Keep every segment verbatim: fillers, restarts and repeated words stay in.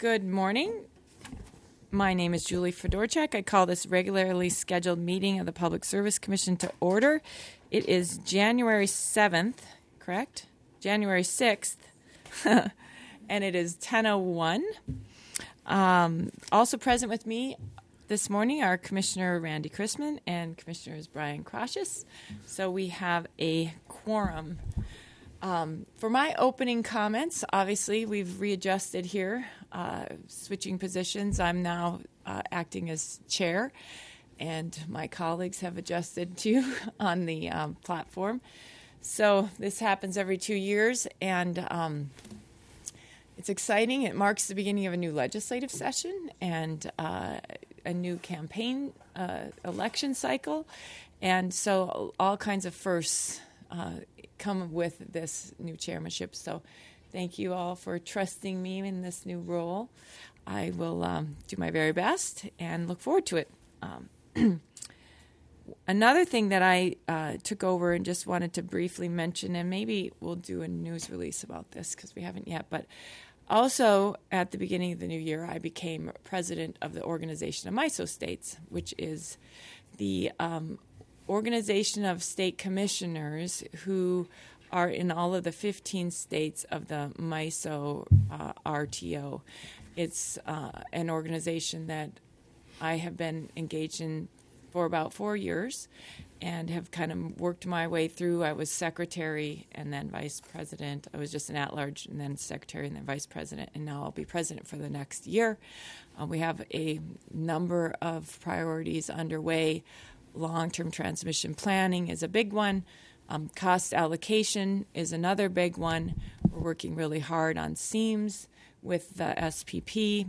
Good morning. My name is Julie Fedorchak. I call this regularly scheduled meeting of the Public Service Commission to order. It is January seventh, correct? January sixth, and it is ten oh one. Um, also present with me this morning are Commissioner Randy Chrisman and Commissioners Brian Crocius. So we have a quorum. Um, for my opening comments, obviously we've readjusted here, uh, switching positions. I'm now uh, acting as chair, and my colleagues have adjusted too on the um, platform. So this happens every two years, and um, it's exciting. It marks the beginning of a new legislative session and uh, a new campaign uh, election cycle, and so all kinds of firsts uh, come with this new chairmanship. So thank you all for trusting me in this new role. I will um, do my very best and look forward to it. Um, another thing that I uh, took over and just wanted to briefly mention, and maybe we'll do a news release about this because we haven't yet, but also at the beginning of the new year, I became president of the Organization of MISO States, which is the um, organization of state commissioners who are in all of the fifteen states of the MISO uh, R T O. It's uh, an organization that I have been engaged in for about four years and have kind of worked my way through. I was secretary and then vice president. I was just an at-large and then secretary and then vice president, and now I'll be president for the next year. Uh, we have a number of priorities underway. Long-term transmission planning is a big one. Um, cost allocation is another big one. We're working really hard on SEAMS with the S P P.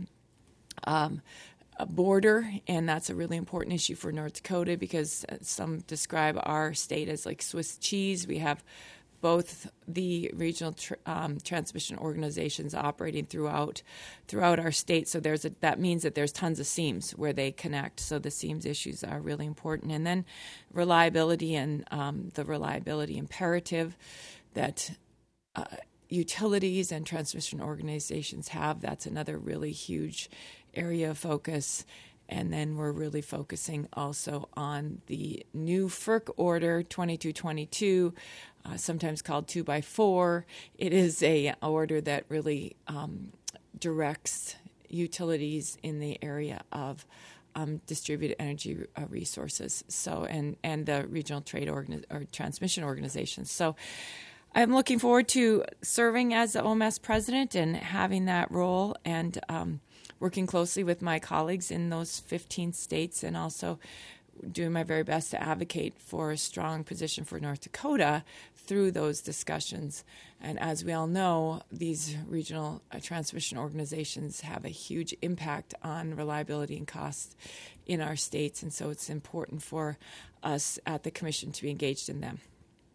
Um, a border, and that's a really important issue for North Dakota because some describe our state as like Swiss cheese. We have both the regional tr- um, transmission organizations operating throughout throughout our state. So there's a, that means that there's tons of seams where they connect. So the seams issues are really important. And then reliability and um, the reliability imperative that uh, utilities and transmission organizations have. That's another really huge area of focus. And then we're really focusing also on the new F E R C order twenty-two twenty-two, uh, sometimes called two by four. It is a order that really um, directs utilities in the area of um, distributed energy uh, resources. So and and the regional trade organi- or transmission organizations. So I'm looking forward to serving as the O M S president and having that role, and um, working closely with my colleagues in those fifteen states, and also doing my very best to advocate for a strong position for North Dakota through those discussions. And as we all know, these regional uh, transmission organizations have a huge impact on reliability and cost in our states, and so it's important for us at the Commission to be engaged in them.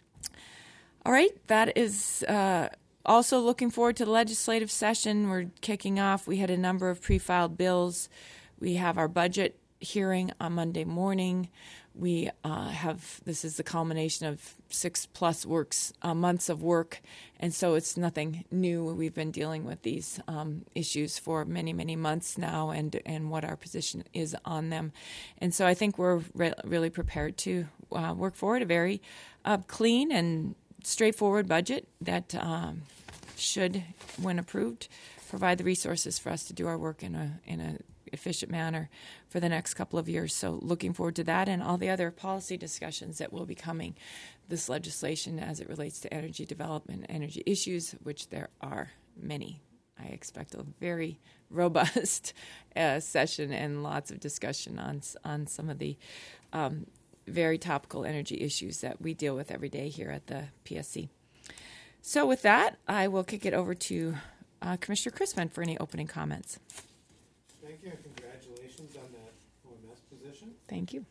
All right, that is uh, also looking forward to the legislative session. We're kicking off. We had a number of pre-filed bills. We have our budget hearing on Monday morning. We uh, have, this is the culmination of six plus works, uh, months of work, and so it's nothing new. We've been dealing with these um, issues for many, many months now, and, and what our position is on them. And so I think we're re- really prepared to uh, work forward a very uh, clean and straightforward budget that um, should, when approved, provide the resources for us to do our work in a in a efficient manner for the next couple of years. So looking forward to that and all the other policy discussions that will be coming this legislation as it relates to energy development, energy issues, which there are many. I expect a very robust uh, session and lots of discussion on on some of the um, very topical energy issues that we deal with every day here at the P S C. So with that, I will kick it over to uh, Commissioner Chrisman for any opening comments. Thank you, and congratulations on that O M S position. Thank you.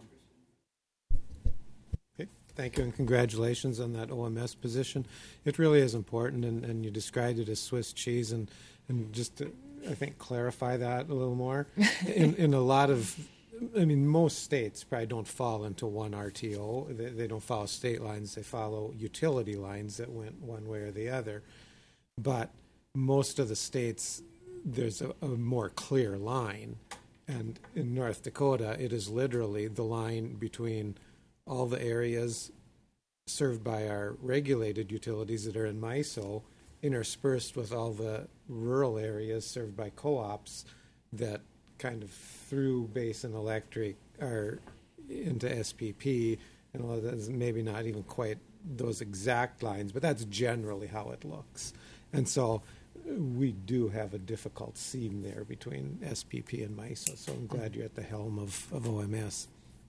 Um, okay. Thank you, and congratulations on that O M S position. It really is important, and, and you described it as Swiss cheese, and, and just to, I think, clarify that a little more. in, in a lot of I mean, most states probably don't fall into one R T O. They, they don't follow state lines. They follow utility lines that went one way or the other. But most of the states there's a, a more clear line. And in North Dakota, it is literally the line between all the areas served by our regulated utilities that are in MISO, interspersed with all the rural areas served by co-ops that kind of through Basin Electric are into S P P, and well, that's maybe not even quite those exact lines, but that's generally how it looks. And so we do have a difficult seam there between S P P and MISO, so I'm glad you're at the helm of, of O M S.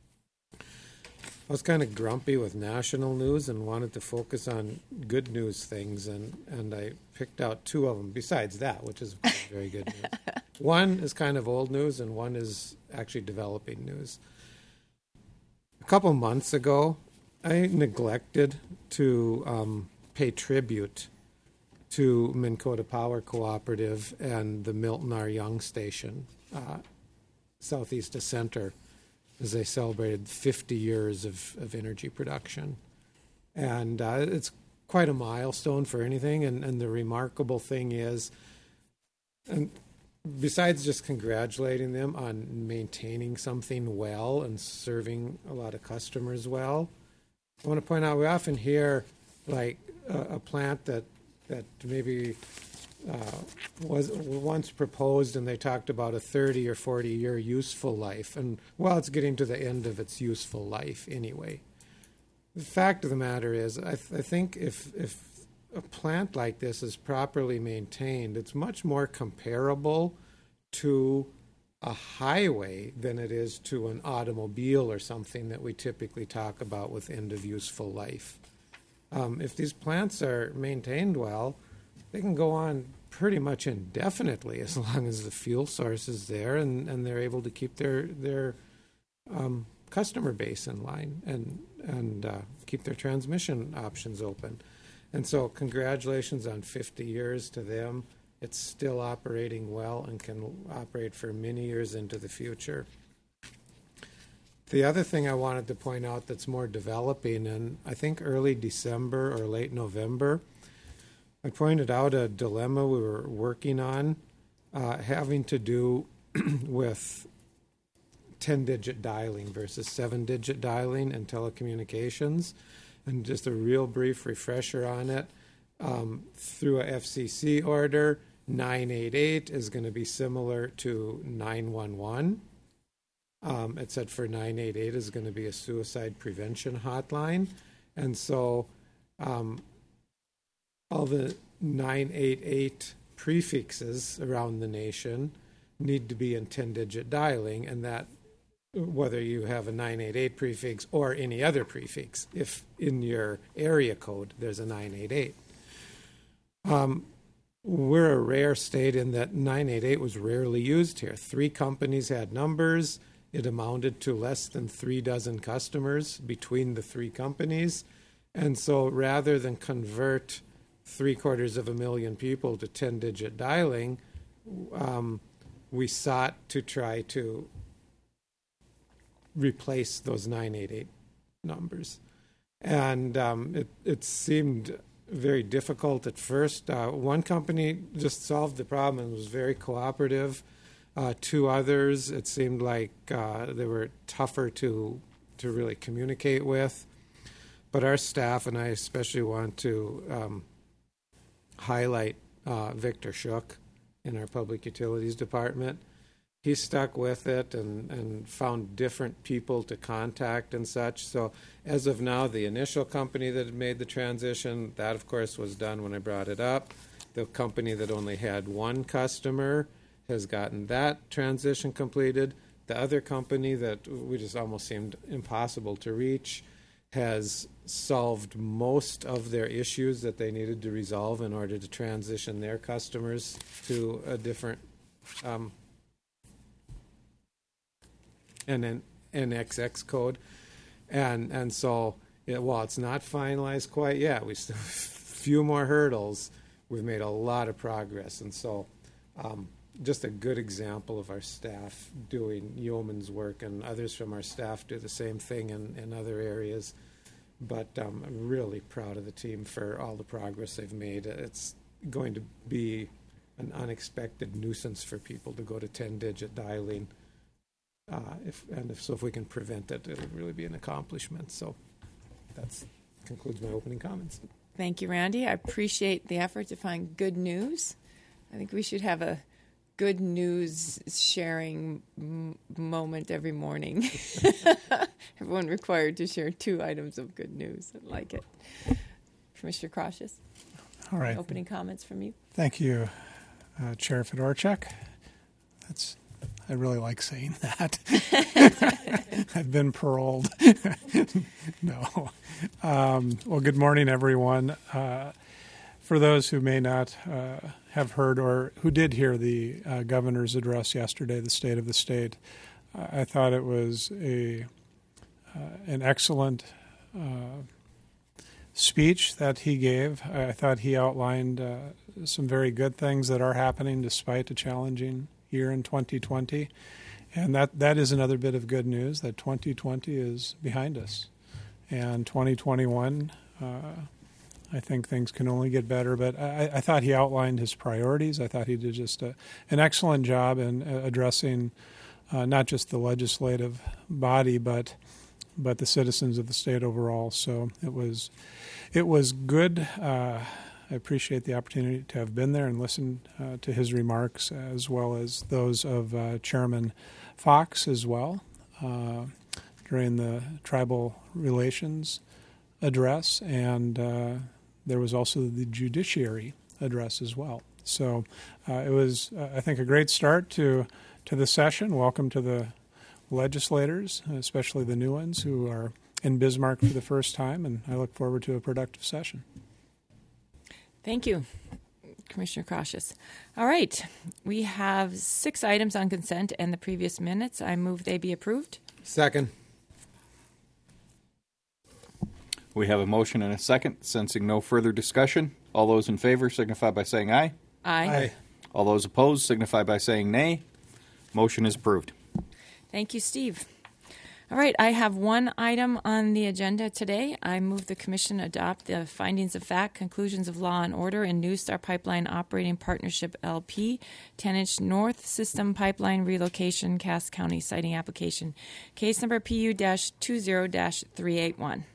I was kind of grumpy with national news and wanted to focus on good news things, and, and I picked out two of them besides that, which is very good news. One is kind of old news, and one is actually developing news. A couple months ago, I neglected to um, pay tribute to Minn Kota Power Cooperative and the Milton R. Young Station, uh, southeast of Center, as they celebrated fifty years of, of energy production. And uh, it's quite a milestone for anything. And, and the remarkable thing is, and besides just congratulating them on maintaining something well and serving a lot of customers well, I want to point out we often hear like a, a plant that that maybe uh, was once proposed and they talked about a thirty or forty year useful life. And, well, it's getting to the end of its useful life anyway. The fact of the matter is, I, th- I think if, if a plant like this is properly maintained, it's much more comparable to a highway than it is to an automobile or something that we typically talk about with end of useful life. Um, if these plants are maintained well, they can go on pretty much indefinitely as long as the fuel source is there and, and they're able to keep their their um, customer base in line and and uh, keep their transmission options open. And so congratulations on fifty years to them. It's still operating well and can operate for many years into the future. The other thing I wanted to point out that's more developing, and I think early December or late November, I pointed out a dilemma we were working on uh, having to do with ten-digit dialing versus seven-digit dialing in telecommunications. And just a real brief refresher on it. Um, through a F C C order, nine eight eight is going to be similar to nine one one. Um, it said for nine eight eight is going to be a suicide prevention hotline. And so um, all the nine eight eight prefixes around the nation need to be in ten-digit dialing, and that whether you have a nine eight eight prefix or any other prefix, if in your area code there's a nine eight eight. Um, we're a rare state in that nine eight eight was rarely used here. Three companies had numbers. It amounted to less than three dozen customers between the three companies. And so rather than convert three quarters of a million people to ten-digit dialing, um, we sought to try to replace those nine eight eight numbers. And um, it, it seemed very difficult at first. Uh, one company just solved the problem and was very cooperative. Uh, two others, it seemed like uh, they were tougher to to really communicate with. But our staff, and I especially want to um, highlight uh, Victor Shook in our Public Utilities Department. He stuck with it and, and found different people to contact and such. So as of now, the initial company that had made the transition, that of course was done when I brought it up. The company that only had one customer has gotten that transition completed. The other company that we just almost seemed impossible to reach has solved most of their issues that they needed to resolve in order to transition their customers to a different um, N X X code. And and so, it, while it's not finalized quite yet, we still have a few more hurdles. We've made a lot of progress. And so, um, just a good example of our staff doing yeoman's work, and others from our staff do the same thing in, in other areas. But um, I'm really proud of the team for all the progress they've made. It's going to be an unexpected nuisance for people to go to ten-digit dialing. Uh, if and if so, if we can prevent it, it'll really be an accomplishment. So that concludes my opening comments. Thank you, Randy. I appreciate the effort to find good news. I think we should have a good news sharing m- moment every morning. Everyone required to share two items of good news. I like it. Commissioner Cautious. All right. Opening comments from you. Thank you, uh, Chair Fedorchak. That's I really like saying that. I've been paroled. No. Um, well, good morning, everyone. Uh, for those who may not uh, have heard or who did hear the uh, governor's address yesterday, the State of the State, uh, I thought it was a uh, an excellent uh, speech that he gave. I thought he outlined uh, some very good things that are happening despite a challenging year in twenty twenty. And that, that is another bit of good news, that twenty twenty is behind us. And twenty twenty-one, uh, I think things can only get better. But I, I thought he outlined his priorities. I thought he did just a, an excellent job in addressing uh, not just the legislative body, but but the citizens of the state overall. So it was it was good. Uh, I appreciate the opportunity to have been there and listened uh, to his remarks, as well as those of uh, Chairman Fox as well uh, during the tribal relations address, and uh, there was also the judiciary address as well. So uh, it was, uh, I think, a great start to to the session. Welcome to the legislators, especially the new ones who are in Bismarck for the first time, and I look forward to a productive session. Thank you, Commissioner Cautious. All right, we have six items on consent and the previous minutes. I move they be approved. Second. We have a motion and a second. Sensing no further discussion, all those in favor signify by saying aye. Aye. Aye. All those opposed signify by saying nay. Motion is approved. Thank you, Steve. All right, I have one item on the agenda today. I move the Commission adopt the findings of fact, conclusions of law and order in New Star Pipeline Operating Partnership L P, ten-inch North System Pipeline Relocation, Cass County Siting Application, case number P U twenty dash three eighty-one.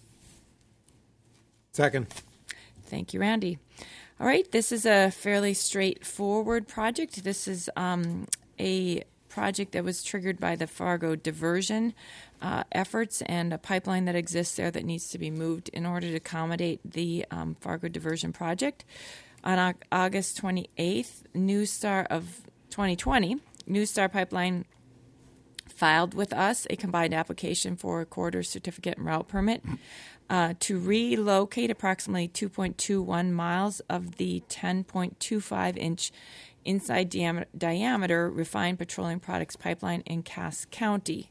Second. Thank you, Randy. All right, this is a fairly straightforward project. This is um, a project that was triggered by the Fargo diversion uh, efforts and a pipeline that exists there that needs to be moved in order to accommodate the um, Fargo diversion project. On o- August twenty-eighth, New Star of twenty twenty, New Star Pipeline filed with us a combined application for a corridor certificate and route permit uh, to relocate approximately two point two one miles of the ten point two five inch inside diam- diameter refined petroleum products pipeline in Cass County.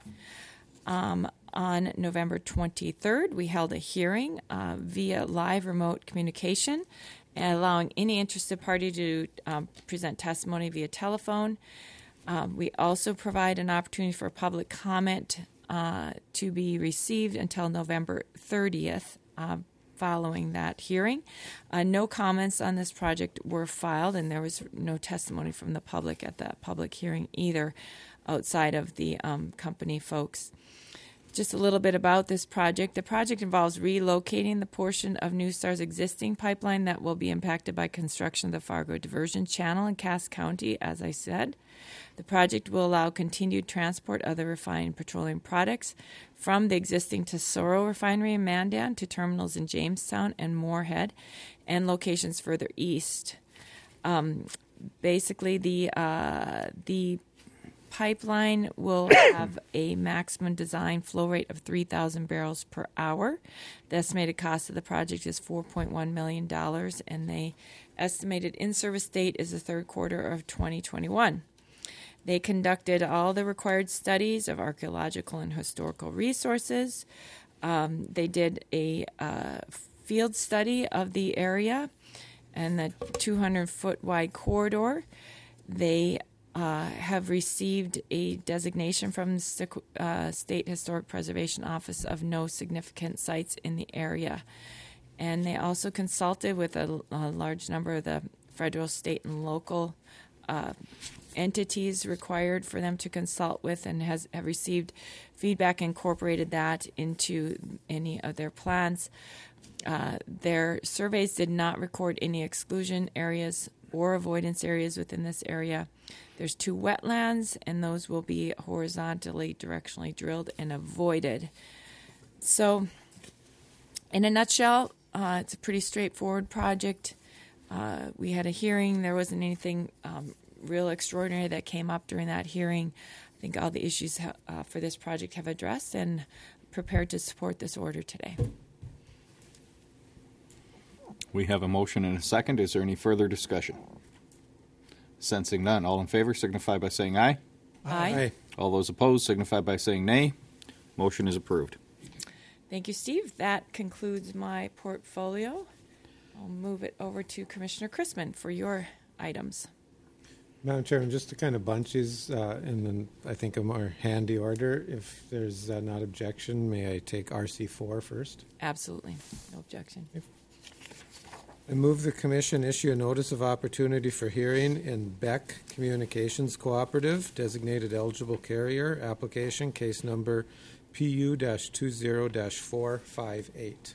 Um, on November twenty-third, we held a hearing uh, via live remote communication, allowing any interested party to um, present testimony via telephone. Um, we also provide an opportunity for public comment uh, to be received until November thirtieth. Uh, Following that hearing, uh, no comments on this project were filed, and there was no testimony from the public at that public hearing either, outside of the um, company folks. Just a little bit about this project. The project involves relocating the portion of New Star's existing pipeline that will be impacted by construction of the Fargo Diversion Channel in Cass County, as I said. The project will allow continued transport of the refined petroleum products from the existing Tesoro refinery in Mandan to terminals in Jamestown and Moorhead and locations further east. Um, basically, the uh, the pipeline will have a maximum design flow rate of three thousand barrels per hour. The estimated cost of the project is four point one million dollars, and the estimated in-service date is the third quarter of twenty twenty-one. They conducted all the required studies of archaeological and historical resources. Um, they did a uh, field study of the area and the two hundred foot wide corridor. They uh, have received a designation from the uh, State Historic Preservation Office of no significant sites in the area. And they also consulted with a, a large number of the federal, state, and local uh, entities required for them to consult with, and has have received feedback, incorporated that into any of their plans. Uh, their surveys did not record any exclusion areas or avoidance areas within this area. There's two wetlands, and those will be horizontally, directionally drilled and avoided. So, in a nutshell, uh, it's a pretty straightforward project. Uh, we had a hearing. There wasn't anything um, real extraordinary that came up during that hearing. I think all the issues ha- uh, for this project have addressed, and prepared to support this order today. We have a motion and a second. Is there any further discussion? Sensing none, all in favor signify by saying aye. Aye. Aye. All those opposed signify by saying nay. Motion is approved. Thank you, Steve. That concludes my portfolio. I'll move it over to Commissioner Chrisman for your items. Madam Chairman, just to kind of bunch these uh, in, an, I think, a more handy order, if there's uh, not objection, may I take R C four first? Absolutely. No objection. I move the Commission issue a notice of opportunity for hearing in Beck Communications Cooperative, designated eligible carrier, application case number P U twenty four five eight.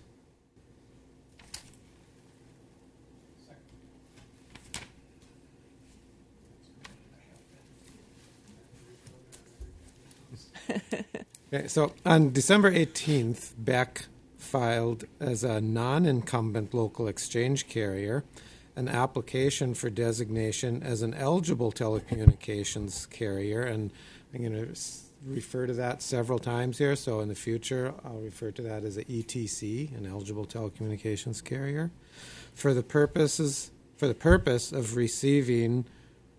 Okay, so on December eighteenth, Beck filed as a non-incumbent local exchange carrier an application for designation as an eligible telecommunications carrier, and I'm going to refer to that several times here, so in the future I'll refer to that as a E T C, an eligible telecommunications carrier, for the purposes for the purpose of receiving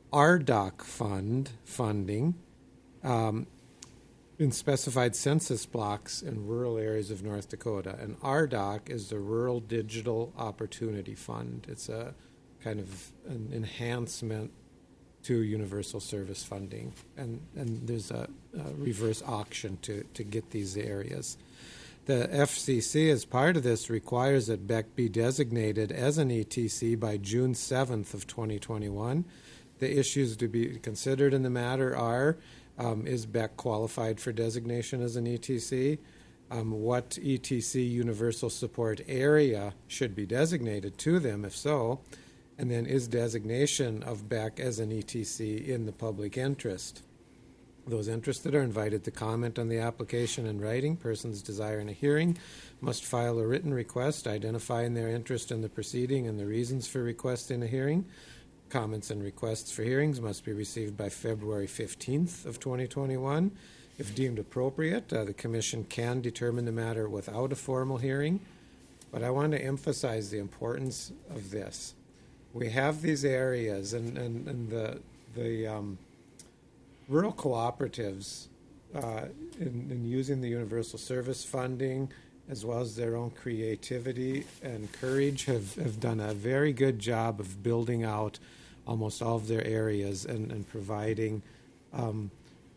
R D O C fund funding um, in specified census blocks in rural areas of North Dakota. And R D O C is the Rural Digital Opportunity Fund. It's a kind of an enhancement to universal service funding. And, and there's a, a reverse auction to, to get these areas. The F C C, as part of this, requires that Beck be designated as an E T C by June seventh of twenty twenty-one. The issues to be considered in the matter are, Um, is Beck qualified for designation as an E T C? Um, what E T C universal support area should be designated to them, if so? And then is designation of Beck as an E T C in the public interest? Those interested are invited to comment on the application in writing. Persons desiring a hearing must file a written request identifying their interest in the proceeding and the reasons for requesting a hearing. Comments and requests for hearings must be received by February fifteenth of twenty twenty-one. If deemed appropriate, uh, the Commission can determine the matter without a formal hearing. But I want to emphasize the importance of this. We have these areas, and, and, and the, the um, rural cooperatives, uh, in, in using the universal service funding, as well as their own creativity and courage, have, have done a very good job of building out almost all of their areas and, and providing um,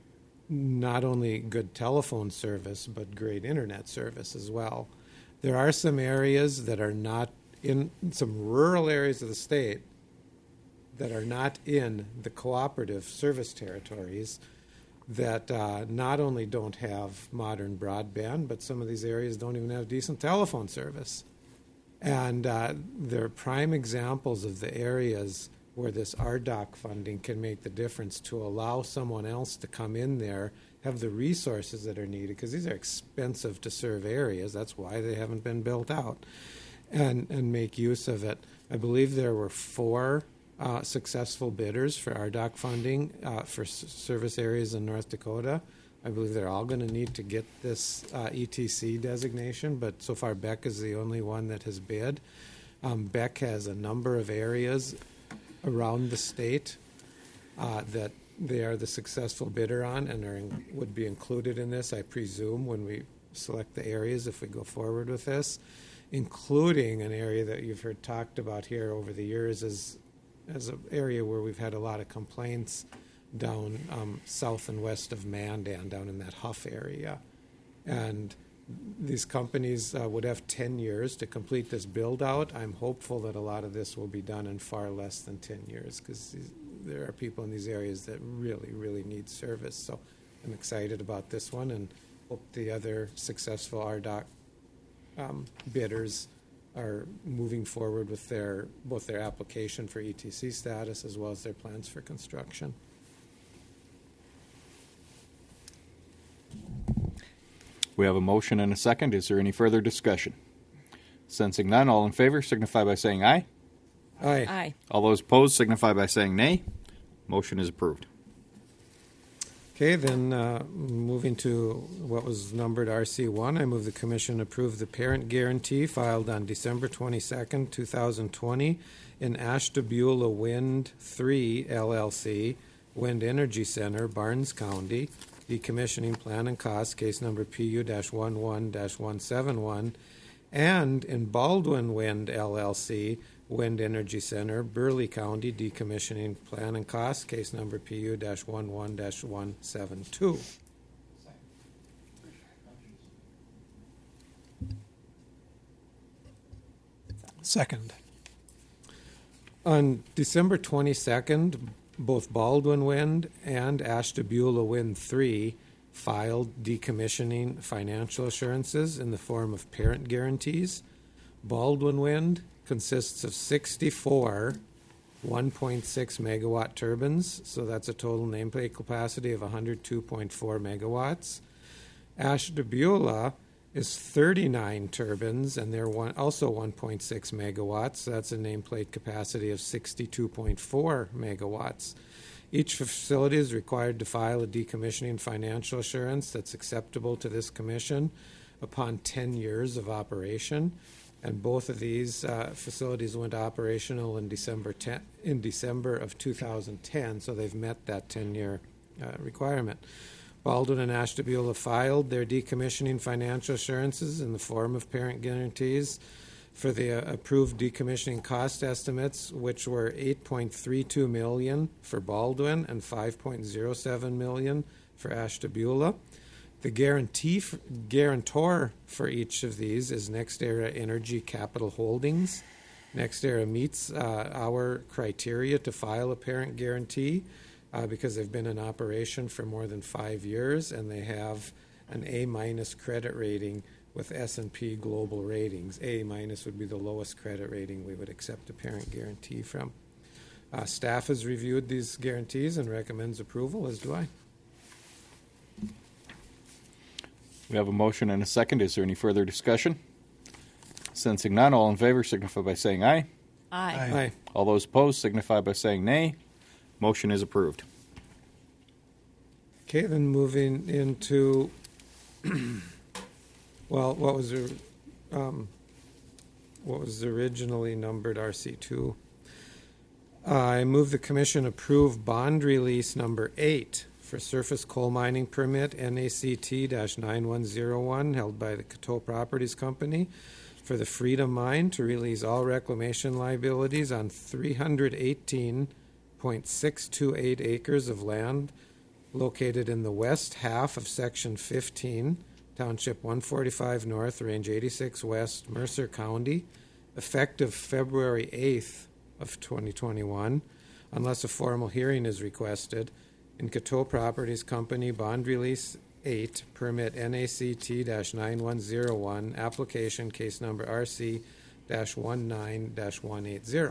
not only good telephone service, but great internet service as well. There are some areas that are not in, some rural areas of the state that are not in the cooperative service territories that uh, not only don't have modern broadband, but some of these areas don't even have decent telephone service. And uh, they're prime examples of the areas where this R D O C funding can make the difference to allow someone else to come in there, have the resources that are needed, because these are expensive to serve areas. That's why they haven't been built out, and, and make use of it. I believe there were four Uh, successful bidders for R D O C funding uh, for s- service areas in North Dakota. I believe they're all going to need to get this uh, E T C designation, but so far Beck is the only one that has bid. Um, Beck has a number of areas around the state uh, that they are the successful bidder on and are in, would be included in this, I presume, when we select the areas if we go forward with this, including an area that you've heard talked about here over the years is as an area where we've had a lot of complaints down um, south and west of Mandan, down in that Huff area. And these companies uh, would have ten years to complete this build out. I'm hopeful that a lot of this will be done in far less than ten years because there are people in these areas that really, really need service. So I'm excited about this one and hope the other successful R D O C um, bidders are moving forward with their both their application for E T C status as well as their plans for construction. We have a motion and a second. Is there any further discussion? Sensing none, all in favor signify by saying aye. Aye. Aye. All those opposed signify by saying nay. Motion is approved. Okay, then uh, moving to what was numbered R C one, I move the Commission approve the parent guarantee filed on December twenty-second, two thousand twenty in Ashtabula Wind three L L C, Wind Energy Center, Barnes County, decommissioning plan and cost, case number P U eleven dash one seventy-one, and in Baldwin Wind L L C, Wind Energy Center, Burley County, decommissioning plan and cost, case number P U eleven dash one seventy-two. Second. On December twenty-second, both Baldwin Wind and Ashtabula Wind three filed decommissioning financial assurances in the form of parent guarantees. Baldwin Wind consists of sixty-four one point six megawatt turbines, so that's a total nameplate capacity of one hundred two point four megawatts. Ashtabula is thirty-nine turbines, and they're one, also one point six megawatts. So that's a nameplate capacity of sixty-two point four megawatts. Each facility is required to file a decommissioning financial assurance that's acceptable to this commission upon ten years of operation. And both of these uh, facilities went operational in December ten, in December of two thousand ten, so they've met that ten-year uh, requirement. Baldwin and Ashtabula filed their decommissioning financial assurances in the form of parent guarantees for the uh, approved decommissioning cost estimates, which were eight point three two million dollars for Baldwin and five point zero seven million dollars for Ashtabula. The guarantee f- guarantor for each of these is NextEra Energy Capital Holdings. NextEra meets uh, our criteria to file a parent guarantee uh, because they've been in operation for more than five years and they have an A-minus credit rating with S and P Global Ratings. A-minus would be the lowest credit rating we would accept a parent guarantee from. Uh, staff has reviewed these guarantees and recommends approval, as do I. We have a motion and a second. Is there any further discussion? Sensing none, all in favor signify by saying aye. Aye. Aye. Aye. All those opposed signify by saying nay. Motion is approved. Okay, then moving into, well, what was the, um, what was originally numbered R C two? Uh, I move the commission approve bond release number eight for surface coal mining permit N A C T nine one zero one held by the Coteau Properties Company for the Freedom Mine to release all reclamation liabilities on three hundred eighteen point six two eight acres of land located in the west half of Section fifteen, Township one forty-five North, Range eighty-six West, Mercer County, effective February eighth of twenty twenty-one, unless a formal hearing is requested. In Coteau Properties Company, Bond Release eight, Permit N A C T nine one zero one, Application Case Number R C nineteen one eighty.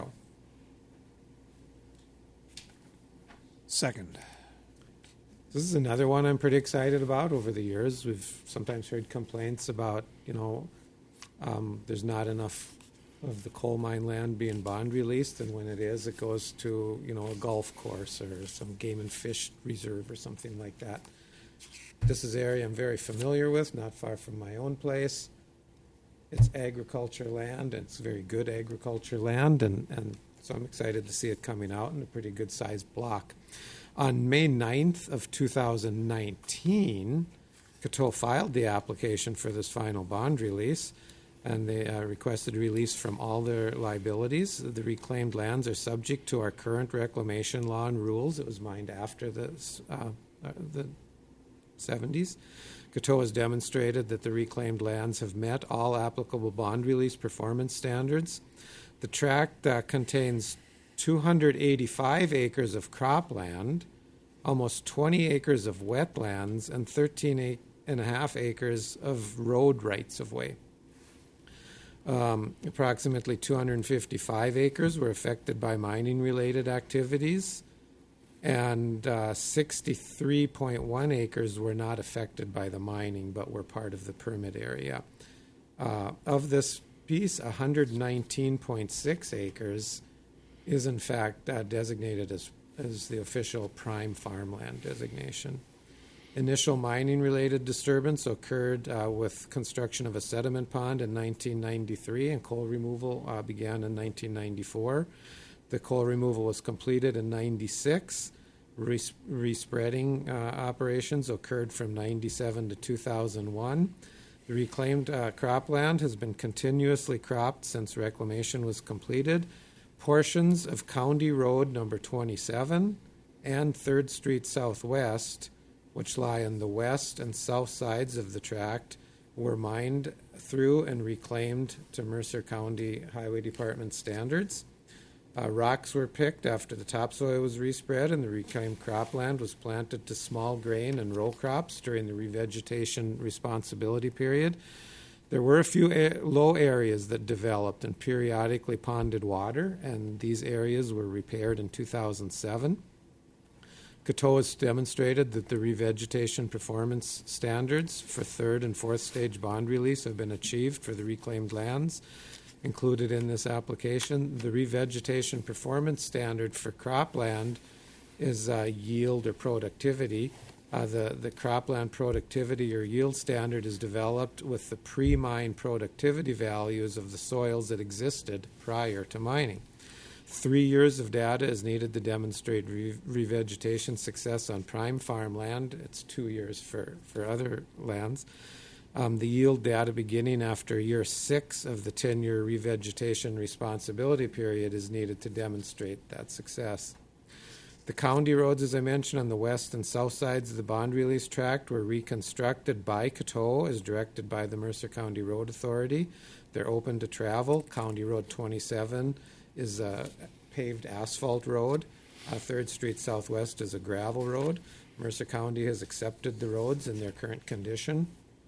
Second. This is another one I'm pretty excited about. Over the years, we've sometimes heard complaints about, you know, um, there's not enough of the coal mine land being bond released, and when it is, it goes to, you know, a golf course or some game and fish reserve or something like that. This is an area I'm very familiar with, not far from my own place. It's agriculture land, and it's very good agriculture land, and, and so I'm excited to see it coming out in a pretty good-sized block. On May ninth of two thousand nineteen, Coteau filed the application for this final bond release, and they uh, requested release from all their liabilities. The reclaimed lands are subject to our current reclamation law and rules. It was mined after the, uh, uh, the seventies. Coteau has demonstrated that the reclaimed lands have met all applicable bond release performance standards. The tract uh, contains two hundred eighty-five acres of cropland, almost twenty acres of wetlands, and thirteen ac- and a half acres of road rights-of-way. Um, approximately two hundred fifty-five acres were affected by mining-related activities, and uh, sixty-three point one acres were not affected by the mining but were part of the permit area. Uh, of this piece, one hundred nineteen point six acres is in fact uh, designated as, as the official prime farmland designation. Initial mining-related disturbance occurred uh, with construction of a sediment pond in nineteen ninety-three, and coal removal uh, began in nineteen ninety-four. The coal removal was completed in ninety-six. Res- respreading uh, operations occurred from ninety-seven to two thousand one. The reclaimed uh, cropland has been continuously cropped since reclamation was completed. Portions of County Road number twenty-seven and third Street Southwest, which lie on the west and south sides of the tract, were mined through and reclaimed to Mercer County Highway Department standards. Uh, rocks were picked after the topsoil was respread, and the reclaimed cropland was planted to small grain and row crops during the revegetation responsibility period. There were a few a- low areas that developed and periodically ponded water, and these areas were repaired in two thousand seven. Coteau has demonstrated that the revegetation performance standards for third and fourth stage bond release have been achieved for the reclaimed lands included in this application. The revegetation performance standard for cropland is uh, yield or productivity. Uh, the, the cropland productivity or yield standard is developed with the pre-mine productivity values of the soils that existed prior to mining. Three years of data is needed to demonstrate re- revegetation success on prime farmland. It's two years for, for other lands. Um, the yield data beginning after year six of the ten-year revegetation responsibility period is needed to demonstrate that success. The county roads, as I mentioned, on the west and south sides of the bond release tract were reconstructed by Coteau as directed by the Mercer County Road Authority. They're open to travel. County Road twenty-seven is a paved asphalt road. Uh, third Street Southwest is a gravel road. Mercer County has accepted the roads in their current condition.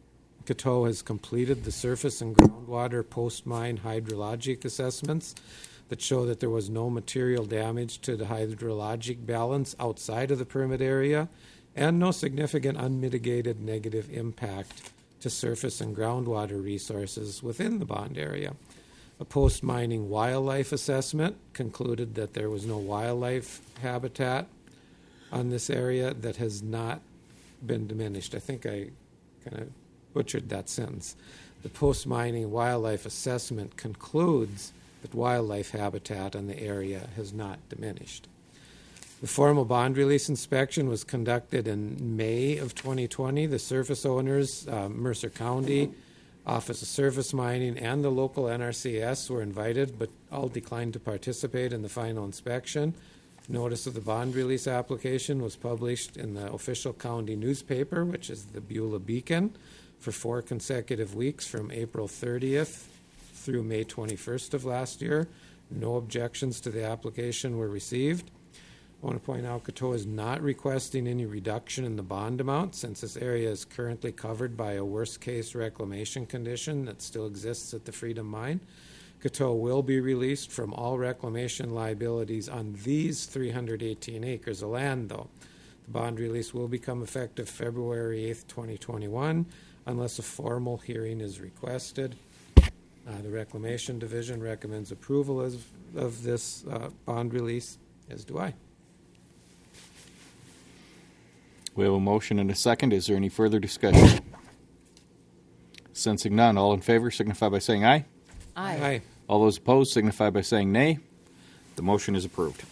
Coteau has completed the surface and groundwater post-mine hydrologic assessments that show that there was no material damage to the hydrologic balance outside of the permit area and no significant unmitigated negative impact to surface and groundwater resources within the bond area. A post-mining wildlife assessment concluded that there was no wildlife habitat on this area that has not been diminished. I think I kind of butchered that sentence. The post-mining wildlife assessment concludes that wildlife habitat in the area has not diminished. The formal bond release inspection was conducted in May of twenty twenty. The surface owners, uh, Mercer County, Office of Surface Mining, and the local N R C S were invited, but all declined to participate in the final inspection. Notice of the bond release application was published in the official county newspaper, which is the Beulah Beacon, for four consecutive weeks from April thirtieth through May twenty-first of last year. No objections to the application were received. I want to point out Coteau is not requesting any reduction in the bond amount since this area is currently covered by a worst-case reclamation condition that still exists at the Freedom Mine. Coteau will be released from all reclamation liabilities on these three hundred eighteen acres of land, though. The bond release will become effective February eighth, twenty twenty-one, unless a formal hearing is requested. Uh, the Reclamation Division recommends approval of, of this uh, bond release, as do I. We have a motion and a second. Is there any further discussion? Sensing none, all in favor signify by saying aye. Aye. Aye. All those opposed signify by saying nay. The motion is approved.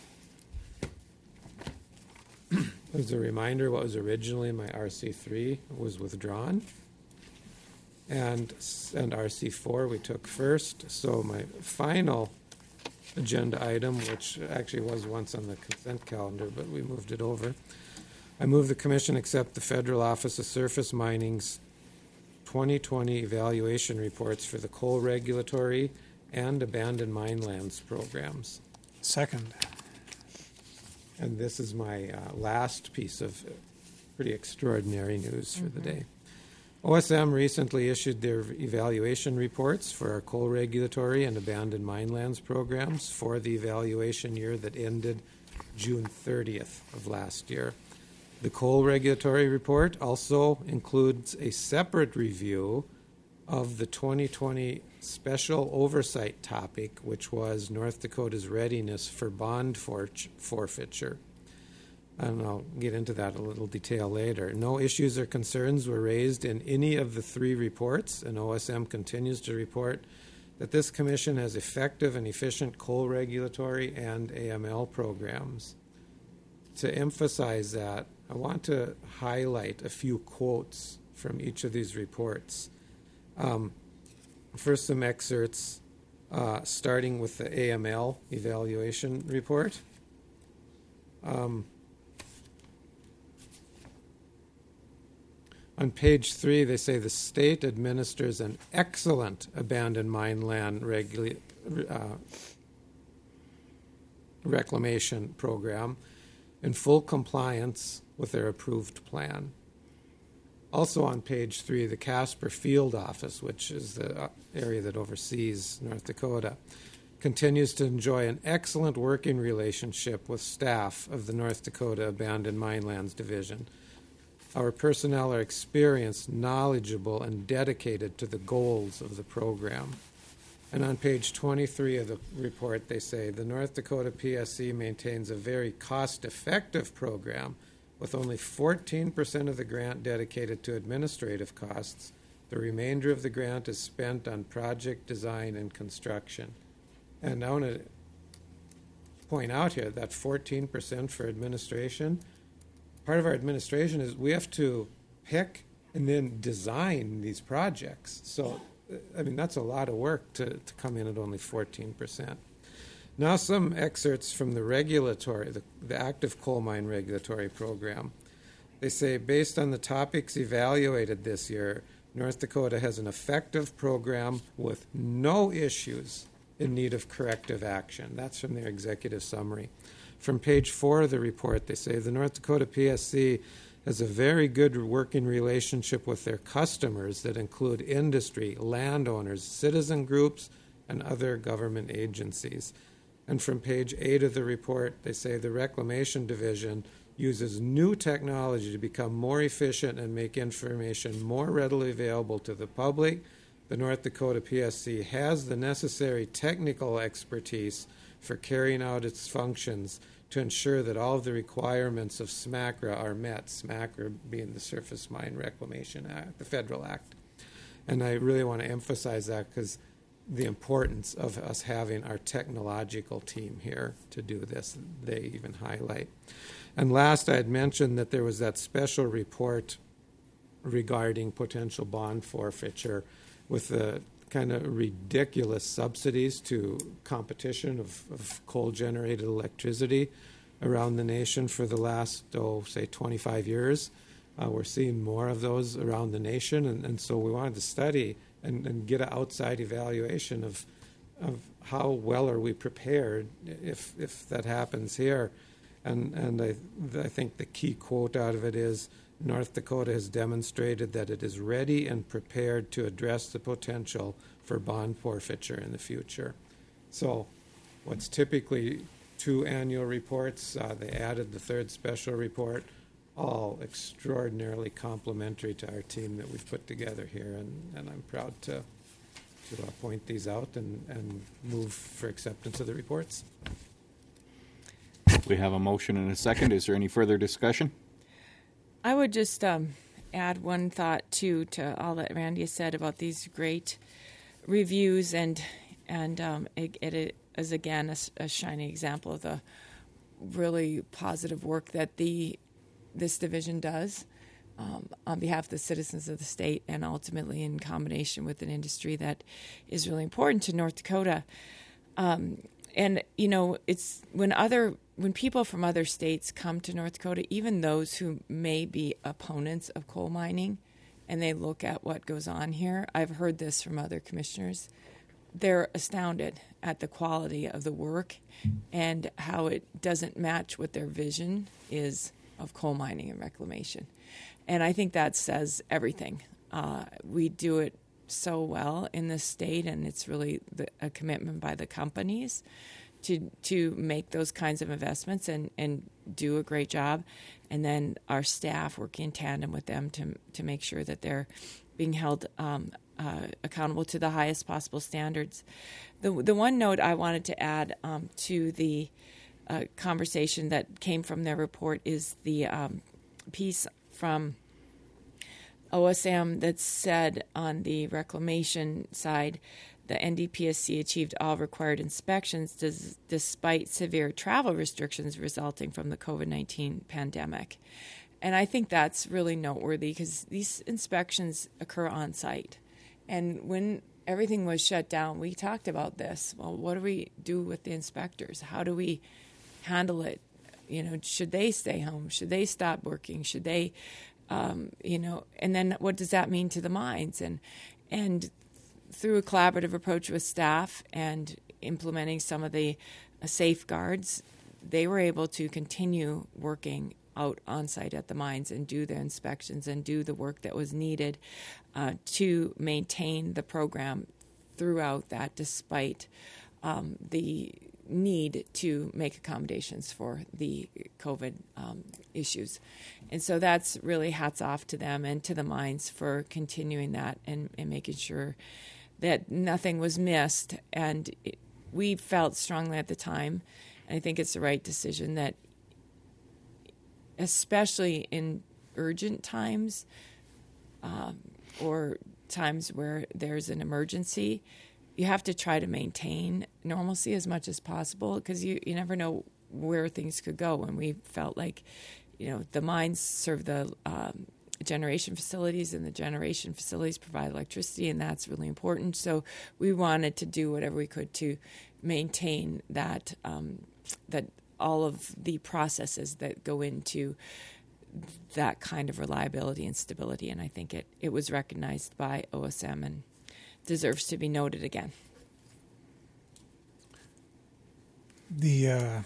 As a reminder, what was originally my R C three was withdrawn, and and R C four we took first. So my final agenda item, which actually was once on the consent calendar, but we moved it over, I move the Commission accept the Federal Office of Surface Mining's twenty twenty evaluation reports for the coal regulatory and abandoned mine lands programs. Second. And this is my uh, last piece of pretty extraordinary news for mm-hmm. the day. O S M recently issued their evaluation reports for our coal regulatory and abandoned mine lands programs for the evaluation year that ended June thirtieth of last year. The coal regulatory report also includes a separate review of the twenty twenty special oversight topic, which was North Dakota's readiness for bond for- forfeiture. And I'll get into that in a little detail later. No issues or concerns were raised in any of the three reports, and O S M continues to report that this commission has effective and efficient coal regulatory and A M L programs. To emphasize that, I want to highlight a few quotes from each of these reports. Um, first, some excerpts uh, starting with the A M L evaluation report. Um, On page three, they say the state administers an excellent abandoned mine land regula- uh, reclamation program in full compliance with their approved plan. Also on page three, the Casper Field Office, which is the area that oversees North Dakota, continues to enjoy an excellent working relationship with staff of the North Dakota Abandoned Mine Lands Division. Our personnel are experienced, knowledgeable, and dedicated to the goals of the program. And on page twenty-three of the report, they say, the North Dakota P S C maintains a very cost-effective program with only fourteen percent of the grant dedicated to administrative costs. The remainder of the grant is spent on project design and construction. And I want to point out here that fourteen percent for administration, part of our administration is we have to pick and then design these projects. So, I mean, that's a lot of work to, to come in at only fourteen percent. Now some excerpts from the regulatory, the, the active coal mine regulatory program. They say, based on the topics evaluated this year, North Dakota has an effective program with no issues in need of corrective action. That's from their executive summary. From page four of the report, they say the North Dakota P S C has a very good working relationship with their customers that include industry, landowners, citizen groups, and other government agencies. And from page eight of the report, they say the Reclamation Division uses new technology to become more efficient and make information more readily available to the public. The North Dakota P S C has the necessary technical expertise for carrying out its functions to ensure that all of the requirements of SMACRA are met, SMACRA being the Surface Mine Reclamation Act, the federal act. And I really want to emphasize that because the importance of us having our technological team here to do this, they even highlight. And last, I had mentioned that there was that special report regarding potential bond forfeiture with the kind of ridiculous subsidies to competition of, of coal-generated electricity around the nation for the last, oh, say, twenty-five years. Uh, we're seeing more of those around the nation, and, and so we wanted to study and, and get an outside evaluation of of how well are we prepared if if that happens here. And and I I think the key quote out of it is, North Dakota has demonstrated that it is ready and prepared to address the potential for bond forfeiture in the future. So what's typically two annual reports, uh, they added the third special report, all extraordinarily complimentary to our team that we've put together here, and, and I'm proud to, to uh, point these out and, and move for acceptance of the reports. We have a motion and a second. Is there any further discussion? I would just um, add one thought, too, to all that Randy has said about these great reviews, and and um, it, it is, again, a, a shining example of the really positive work that the this division does um, on behalf of the citizens of the state, and ultimately in combination with an industry that is really important to North Dakota. Um, and you know, it's when other when people from other states come to North Dakota, even those who may be opponents of coal mining, and they look at what goes on here. I've heard this from other commissioners. They're astounded at the quality of the work and how it doesn't match what their vision is of coal mining and reclamation. And I think that says everything. Uh, we do it so well in this state, and it's really the, a commitment by the companies to to make those kinds of investments and, and do a great job. And then our staff working in tandem with them to to make sure that they're being held um, uh, accountable to the highest possible standards. The the one note I wanted to add um, to the uh, conversation that came from their report is the um, piece from O S M that said on the reclamation side, the N D P S C achieved all required inspections des- despite severe travel restrictions resulting from the COVID nineteen pandemic. And I think that's really noteworthy because these inspections occur on site. And when everything was shut down, we talked about this. Well, what do we do with the inspectors? How do we handle it? You know, should they stay home? Should they stop working? Should they, um, you know, and then what does that mean to the mines? And, and through a collaborative approach with staff and implementing some of the uh, safeguards, they were able to continue working out on site at the mines and do the inspections and do the work that was needed uh, to maintain the program throughout that, despite um, the need to make accommodations for the COVID um, issues. And so that's really hats off to them and to the mines for continuing that and, and making sure that nothing was missed. And it, we felt strongly at the time, and I think it's the right decision, that especially in urgent times um, or times where there's an emergency, you have to try to maintain normalcy as much as possible because you, you never know where things could go. And we felt like, you know, the mines serve the um, generation facilities, and the generation facilities provide electricity, and that's really important. So we wanted to do whatever we could to maintain that um, that all of the processes that go into that kind of reliability and stability. And I think it, it was recognized by O S M and deserves to be noted again. The uh,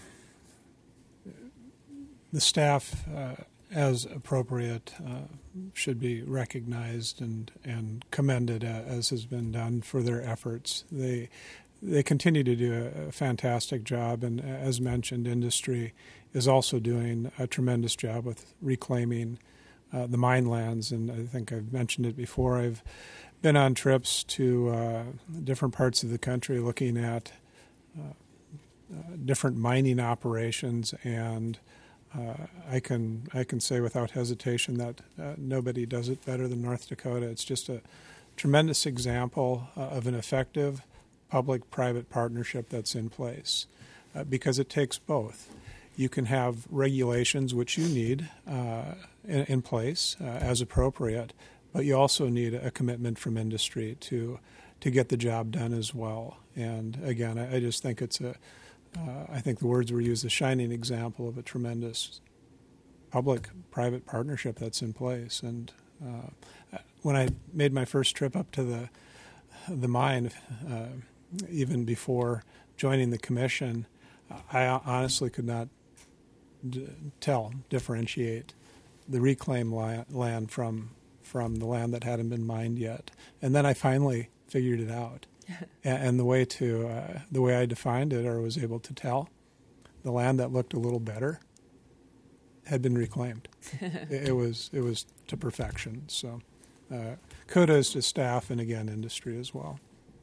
the staff, uh, as appropriate, uh, should be recognized and, and commended, uh, as has been done, for their efforts. They they continue to do a, a fantastic job, and as mentioned, industry is also doing a tremendous job with reclaiming uh, the mine lands. And I think I've mentioned it before. I've been on trips to uh, different parts of the country looking at uh, uh, different mining operations, and uh, I can I can say without hesitation that uh, nobody does it better than North Dakota. It's just a tremendous example uh, of an effective public-private partnership that's in place, uh, because it takes both. You can have regulations, which you need uh, in, in place uh, as appropriate, but you also need a commitment from industry to to get the job done as well. And again, I, I just think it's a, uh, I think the words were used, a shining example of a tremendous public-private partnership that's in place. And uh, when I made my first trip up to the the mine, uh, even before joining the commission, I honestly could not d- tell, differentiate the reclaimed la- land from from the land that hadn't been mined yet. And then I finally figured it out. and, and the way to uh, the way I defined it, or was able to tell, the land that looked a little better had been reclaimed. it, it was it was to perfection. So uh, kudos to staff and again industry as well.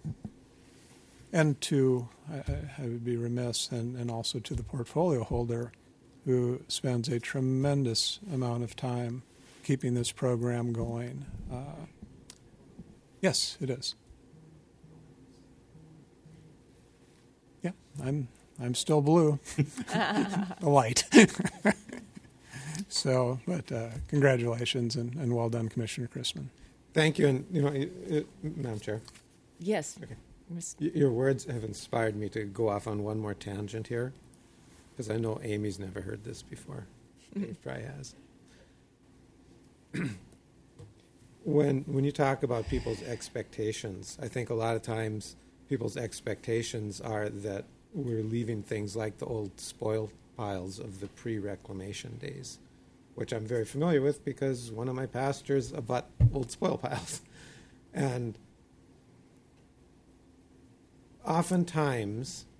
And to, I, I would be remiss, and, and also to the portfolio holder, who spends a tremendous amount of time keeping this program going. Uh, yes, it is. Yeah, I'm I'm still blue, the light. So, but uh, congratulations and, and well done, Commissioner Chrisman. Thank you, and you know, it, it, Madam Chair. Yes. Okay. Miss- Y- Your words have inspired me to go off on one more tangent here, because I know Amy's never heard this before. Dave probably has. when when you talk about people's expectations, I think a lot of times people's expectations are that we're leaving things like the old spoil piles of the pre-reclamation days, which I'm very familiar with because one of my pastors abut old spoil piles. And oftentimes,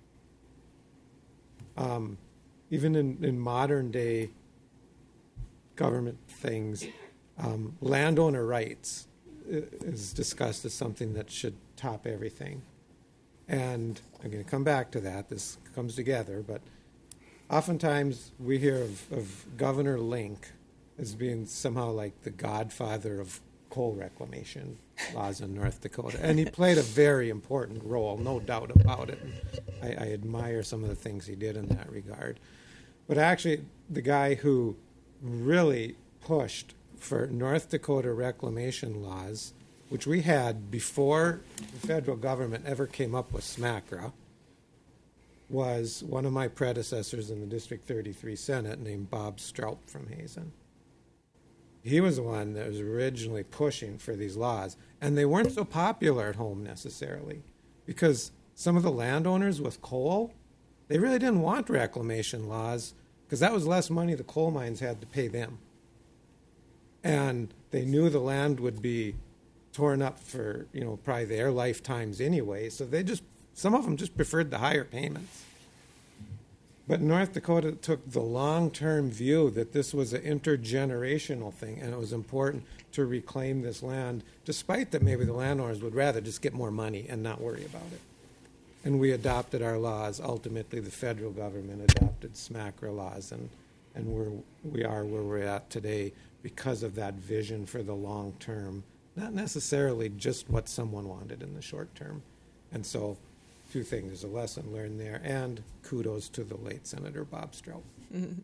um, even in, in modern day government things, um, landowner rights is discussed as something that should top everything. And I'm going to come back to that. This comes together, but oftentimes we hear of, of Governor Link as being somehow like the godfather of coal reclamation laws in North Dakota. And he played a very important role, no doubt about it. And I, I admire some of the things he did in that regard. But actually, the guy who really pushed for North Dakota reclamation laws, which we had before the federal government ever came up with SMACRA, was one of my predecessors in the District thirty-three Senate named Bob Stroup from Hazen. He was the one that was originally pushing for these laws. And they weren't so popular at home necessarily, because some of the landowners with coal, they really didn't want reclamation laws because that was less money the coal mines had to pay them. And they knew the land would be torn up for, you know, probably their lifetimes anyway. So they just, some of them just preferred the higher payments. But North Dakota took the long-term view that this was an intergenerational thing, and it was important to reclaim this land, despite that maybe the landowners would rather just get more money and not worry about it. And we adopted our laws. Ultimately, the federal government adopted SMACRA laws, and, and we're, we are where we're at today because of that vision for the long term, not necessarily just what someone wanted in the short term. And so, two things. There's a lesson learned there, and kudos to the late Senator Bob Stroup. Mm-hmm.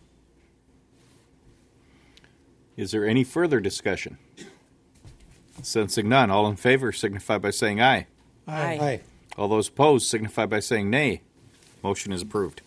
Is there any further discussion? Sensing none, all in favor signify by saying aye. Aye. Aye. All those opposed signify by saying nay. Motion is approved.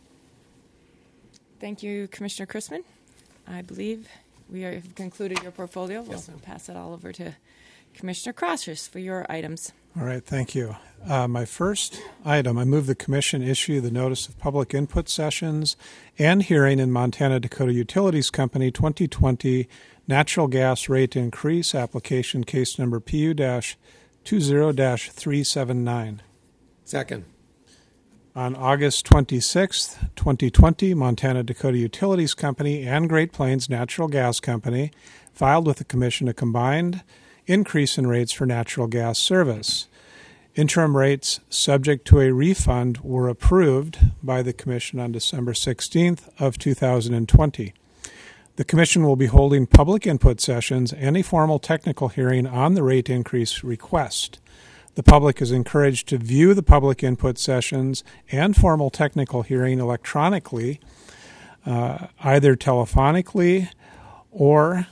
Thank you, Commissioner Chrisman. I believe we are, have concluded your portfolio. We'll Yes, ma'am. pass it all over to Commissioner Crossers for your items. All right, thank you. Uh, my first item, I move the Commission issue the Notice of Public Input Sessions and Hearing in Montana Dakota Utilities Company twenty twenty Natural Gas Rate Increase Application Case Number P U twenty dash three seven nine. Second. On August twenty-sixth, twenty twenty, Montana Dakota Utilities Company and Great Plains Natural Gas Company filed with the Commission a combined increase in rates for natural gas service. Interim rates subject to a refund were approved by the Commission on December sixteenth of two thousand twenty. The Commission will be holding public input sessions and a formal technical hearing on the rate increase request. The public is encouraged to view the public input sessions and formal technical hearing electronically, uh, either telephonically or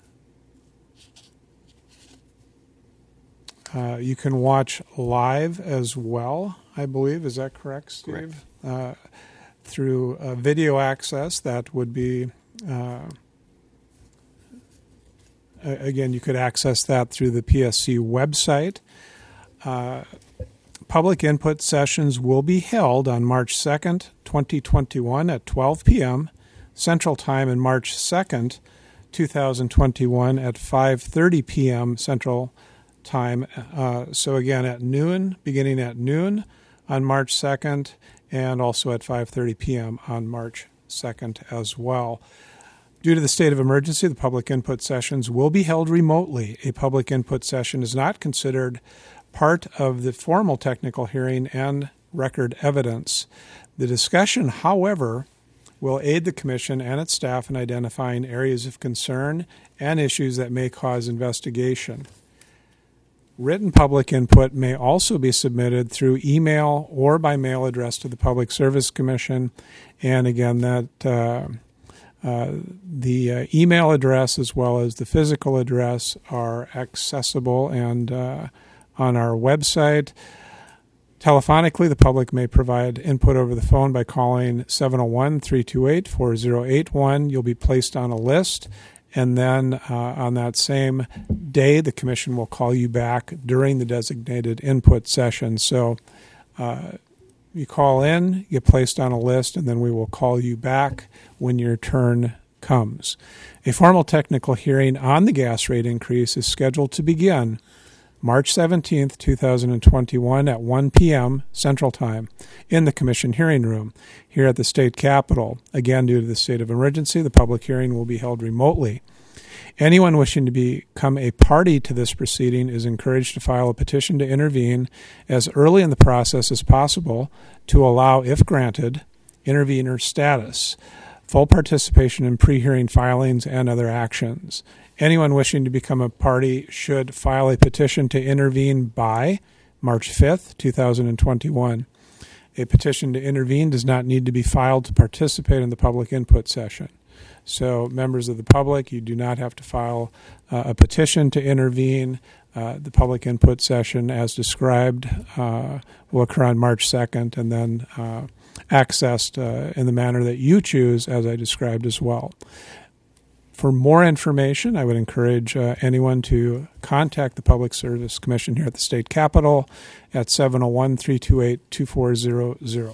uh, you can watch live as well, I believe. Is that correct, Steve? Correct. Uh, through uh, video access, that would be, uh, again, you could access that through the P S C website. Uh, public input sessions will be held on March second, twenty twenty-one at twelve p.m. Central Time and March second, twenty twenty-one at five thirty p.m. Central Time. Uh, so again, at noon, beginning at noon on March second, and also at five thirty p.m. on March second as well. Due to the state of emergency, the public input sessions will be held remotely. A public input session is not considered part of the formal technical hearing and record evidence. The discussion, however, will aid the Commission and its staff in identifying areas of concern and issues that may cause investigation. Written public input may also be submitted through email or by mail addressed to the Public Service Commission. And again, that uh, uh, the uh, email address as well as the physical address are accessible and uh, on our website. Telephonically, the public may provide input over the phone by calling seven oh one, three two eight, four oh eight one. You'll be placed on a list, and then uh, on that same day, the Commission will call you back during the designated input session. So uh, you call in, get placed on a list, and then we will call you back when your turn comes. A formal technical hearing on the gas rate increase is scheduled to begin March seventeenth, twenty twenty-one at one p.m. Central Time in the Commission hearing room here at the State Capitol. Again, due to the state of emergency, the public hearing will be held remotely. Anyone wishing to become a party to this proceeding is encouraged to file a petition to intervene as early in the process as possible to allow, if granted, intervener status, full participation in pre-hearing filings and other actions. Anyone wishing to become a party should file a petition to intervene by March fifth, twenty twenty-one. A petition to intervene does not need to be filed to participate in the public input session. So members of the public, you do not have to file uh, a petition to intervene. Uh, the public input session, as described, uh, will occur on March second and then uh, accessed uh, in the manner that you choose, as I described as well. For more information, I would encourage uh, anyone to contact the Public Service Commission here at the State Capitol at seven oh one, three two eight, two four zero zero.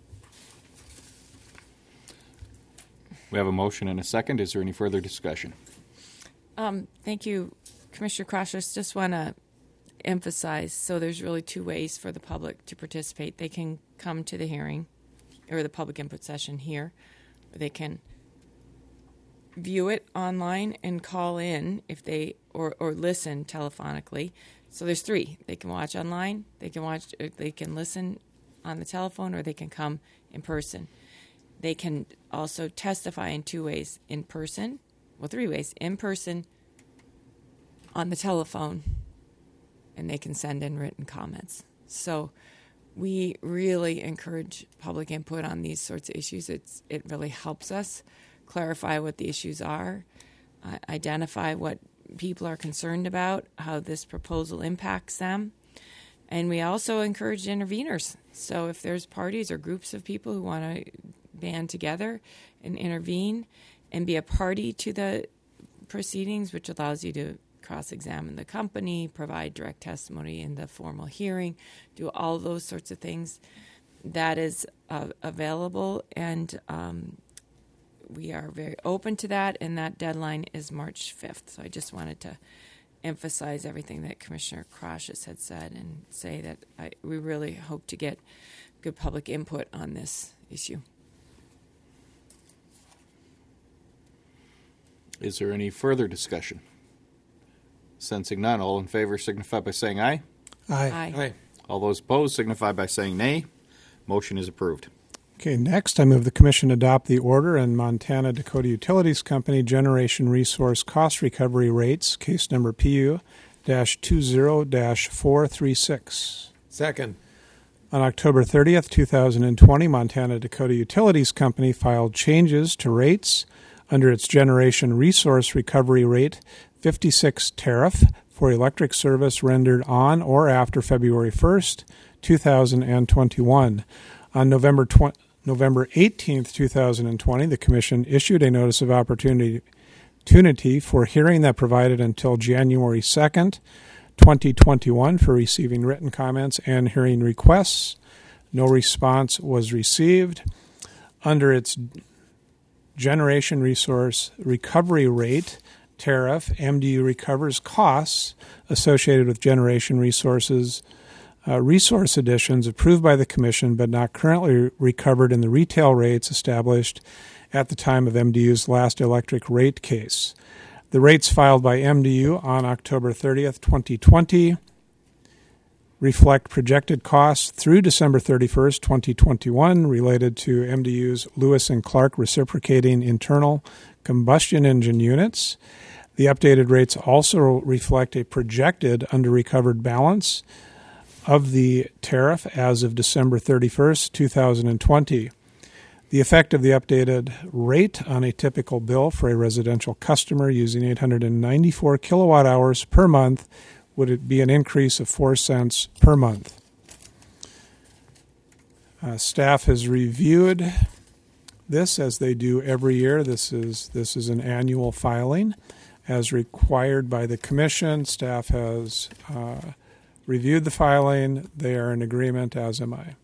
We have a motion and a second. Is there any further discussion? Um, thank you, Commissioner Krashus. Just want to emphasize, so there's really two ways for the public to participate. They can come to the hearing or the public input session here, or they can view it online and call in if they or, or listen telephonically. So there's three. They can watch online, they can watch, they can listen on the telephone, or they can come in person. They can also testify in two ways: in person, well, three ways: in person, on the telephone, and they can send in written comments. So we really encourage public input on these sorts of issues. It's it really helps us clarify what the issues are, uh, identify what people are concerned about, how this proposal impacts them. And we also encourage interveners. So if there's parties or groups of people who want to band together and intervene and be a party to the proceedings, which allows you to cross-examine the company, provide direct testimony in the formal hearing, do all those sorts of things, that is uh, available. And um, we are very open to that, and that deadline is March fifth. So I just wanted to emphasize everything that Commissioner Krashus had said and say that I, we really hope to get good public input on this issue. Is there any further discussion? Sensing none, all in favor signify by saying aye. Aye. Aye. Aye. All those opposed signify by saying nay. Motion is approved. Okay, next I move the Commission adopt the order and Montana Dakota Utilities Company Generation Resource Cost Recovery Rates, case number P U two zero four three six. Second. On October thirtieth, twenty twenty, Montana Dakota Utilities Company filed changes to rates under its Generation Resource Recovery Rate fifty-six tariff for electric service rendered on or after February first, twenty twenty-one. On November twentieth, November eighteenth, twenty twenty, the Commission issued a notice of opportunity for hearing that provided until January second, twenty twenty-one for receiving written comments and hearing requests. No response was received. Under its Generation Resource Recovery Rate tariff, M D U recovers costs associated with generation resources Uh, resource additions approved by the Commission but not currently recovered in the retail rates established at the time of M D U's last electric rate case. The rates filed by M D U on October thirtieth, twenty twenty reflect projected costs through December thirty-first, twenty twenty-one related to M D U's Lewis and Clark reciprocating internal combustion engine units. The updated rates also reflect a projected under-recovered balance of the tariff as of December thirty-first, twenty twenty. The effect of the updated rate on a typical bill for a residential customer using eight hundred ninety-four kilowatt hours per month would it be an increase of four cents per month. Uh, staff has reviewed this as they do every year. This is this is an annual filing, as required by the commission. Staff has uh, reviewed the filing. They are in agreement, as am I.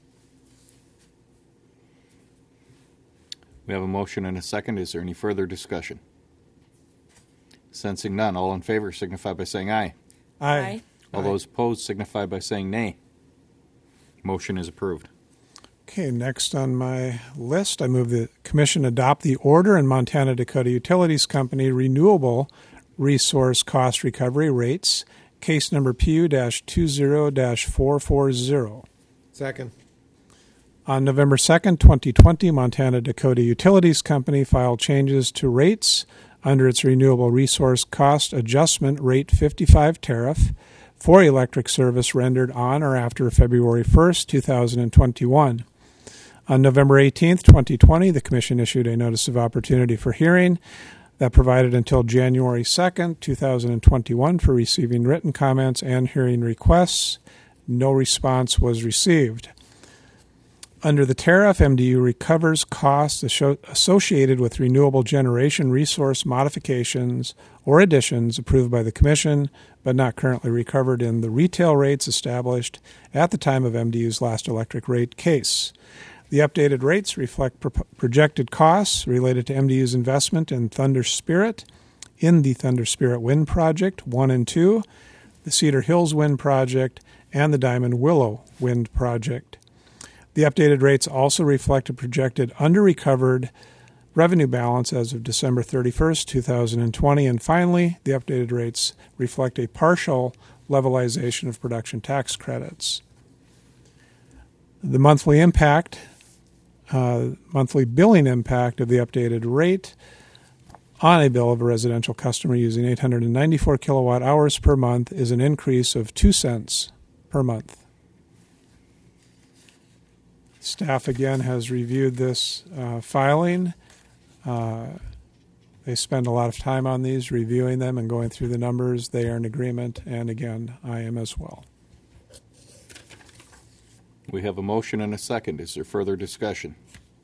We have a motion and a second. Is there any further discussion? Sensing none, all in favor signify by saying aye. Aye. All Aye. those opposed signify by saying nay. Motion is approved. Okay, next on my list, I move the Commission adopt the order in Montana Dakota Utilities Company Renewable Resource Cost Recovery Rates, case number P U two zero four four zero. Second. On November second, twenty twenty, Montana Dakota Utilities Company filed changes to rates under its Renewable Resource Cost Adjustment Rate fifty-five tariff for electric service rendered on or after February first, two thousand twenty-one. On November eighteenth, twenty twenty, the Commission issued a notice of opportunity for hearing that provided until January second, two thousand twenty-one for receiving written comments and hearing requests. No response was received. Under the tariff, M D U recovers costs associated with renewable generation resource modifications or additions approved by the Commission, but not currently recovered in the retail rates established at the time of M D U's last electric rate case. The updated rates reflect pro- projected costs related to M D U's investment in Thunder Spirit, in the Thunder Spirit Wind Project one and two, the Cedar Hills Wind Project, and the Diamond Willow Wind Project. The updated rates also reflect a projected under-recovered revenue balance as of December thirty-first, two thousand twenty. And finally, the updated rates reflect a partial levelization of production tax credits. The monthly impact, uh, monthly billing impact of the updated rate on a bill of a residential customer using eight hundred ninety-four kilowatt hours per month is an increase of two cents per month. Staff, again, has reviewed this uh, filing. Uh, they spend a lot of time on these, reviewing them and going through the numbers. They are in agreement, and again, I am as well. We have a motion and a second. Is there further discussion?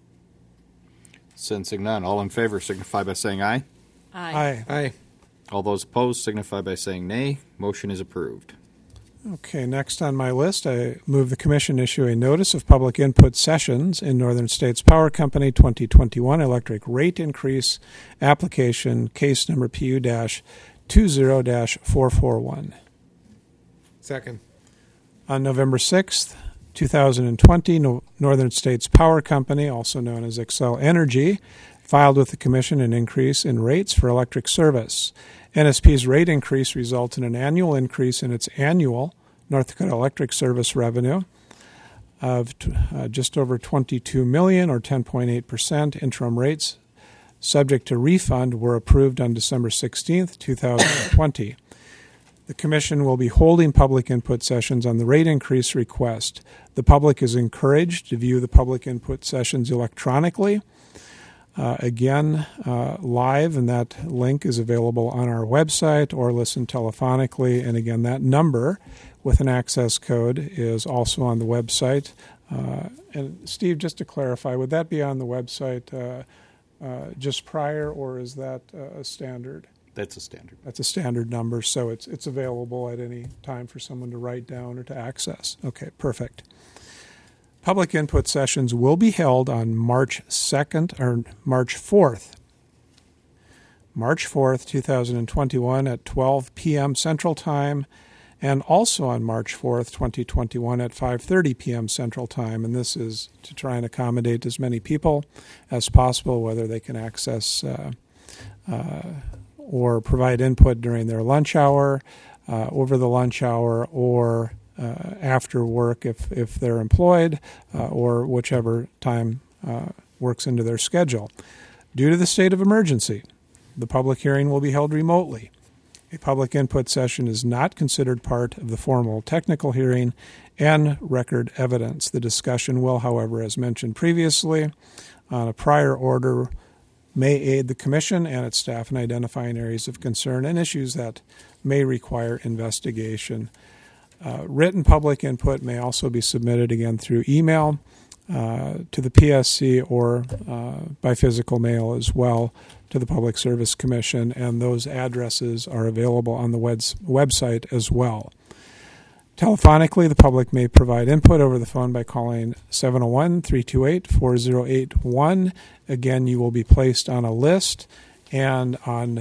Sensing none, all in favor signify by saying aye. Aye. Aye. All those opposed signify by saying nay. Motion is approved. Okay, next on my list, I move the Commission issue a notice of public input sessions in Northern States Power Company twenty twenty-one electric rate increase application, case number P U two zero four four one. Second. On November sixth, two thousand twenty, no- Northern States Power Company, also known as Xcel Energy, filed with the Commission an increase in rates for electric service. N S P's rate increase results in an annual increase in its annual North Dakota electric service revenue of uh, just over twenty-two million dollars or ten point eight percent. Interim rates subject to refund were approved on December sixteenth, two thousand twenty. The Commission will be holding public input sessions on the rate increase request. The public is encouraged to view the public input sessions electronically. Uh, again, uh, live, and that link is available on our website, or listen telephonically. And again, that number with an access code is also on the website. Uh, and Steve, just to clarify, would that be on the website uh, uh, just prior, or is that uh, a standard? That's a standard. That's a standard number, so it's it's available at any time for someone to write down or to access. Okay, perfect. Public input sessions will be held on March second or March fourth. March fourth, two thousand twenty-one at twelve p.m. Central Time, and also on March fourth, twenty twenty-one at five thirty p.m. Central Time. And this is to try and accommodate as many people as possible, whether they can access uh, uh, or provide input during their lunch hour, uh, over the lunch hour, or uh, after work if, if they're employed, uh, or whichever time uh, works into their schedule. Due to the state of emergency, the public hearing will be held remotely. A public input session is not considered part of the formal technical hearing and record evidence. The discussion will, however, as mentioned previously, on a prior order, may aid the Commission and its staff in identifying areas of concern and issues that may require investigation. Uh, written public input may also be submitted again through email uh, to the P S C or uh, by physical mail as well to the Public Service Commission, and those addresses are available on the webs- website as well. Telephonically, the public may provide input over the phone by calling seven oh one, three two eight, four oh eight one. Again, you will be placed on a list, and on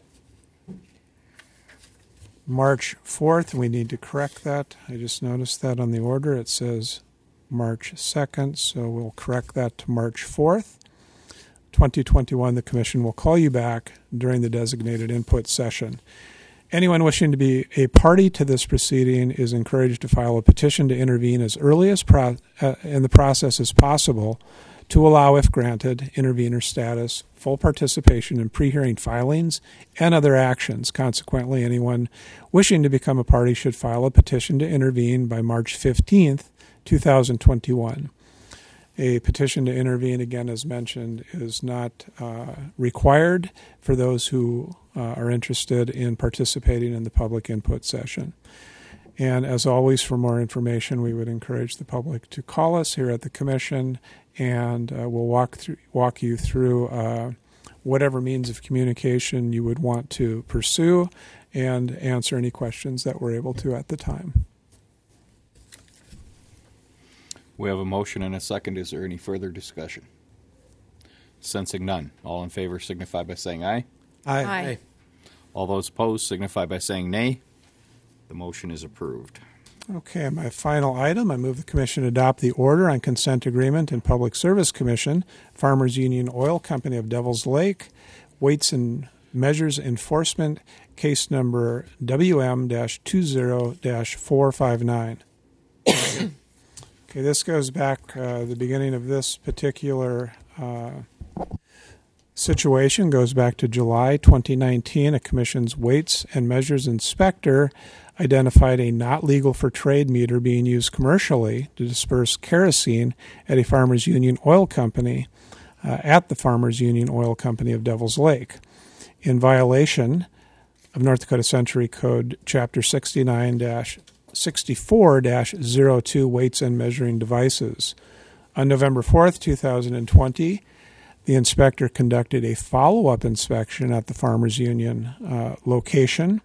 March fourth, we need to correct that. I just noticed that on the order. It says March second, so we'll correct that to March fourth. twenty twenty-one, the Commission will call you back during the designated input session. Anyone wishing to be a party to this proceeding is encouraged to file a petition to intervene as early as pro- uh, in the process as possible to allow, if granted, intervener status, full participation in pre-hearing filings, and other actions. Consequently, anyone wishing to become a party should file a petition to intervene by March fifteenth, twenty twenty-one. A petition to intervene, again, as mentioned, is not uh, required for those who uh, are interested in participating in the public input session. And as always, for more information, we would encourage the public to call us here at the Commission, and uh, we'll walk through, walk you through uh, whatever means of communication you would want to pursue and answer any questions that we're able to at the time. We have a motion and a second. Is there any further discussion? Sensing none. All in favor signify by saying aye. Aye. Aye. All those opposed signify by saying nay. The motion is approved. Okay, my final item, I move the Commission adopt the order on consent agreement and Public Service Commission, Farmers Union Oil Company of Devils Lake, Weights and Measures Enforcement, case number W M twenty four five nine. Okay, this goes back uh, the beginning of this particular uh, situation goes back to July twenty nineteen. A Commission's Weights and Measures Inspector identified a not legal for trade meter being used commercially to disperse kerosene at a Farmers Union Oil Company uh, at the Farmers Union Oil Company of Devils Lake, in violation of North Dakota Century Code Chapter sixty-nine dash sixty-four dash zero two Weights and Measuring Devices. On November fourth, twenty twenty, the inspector conducted a follow-up inspection at the Farmers Union uh, location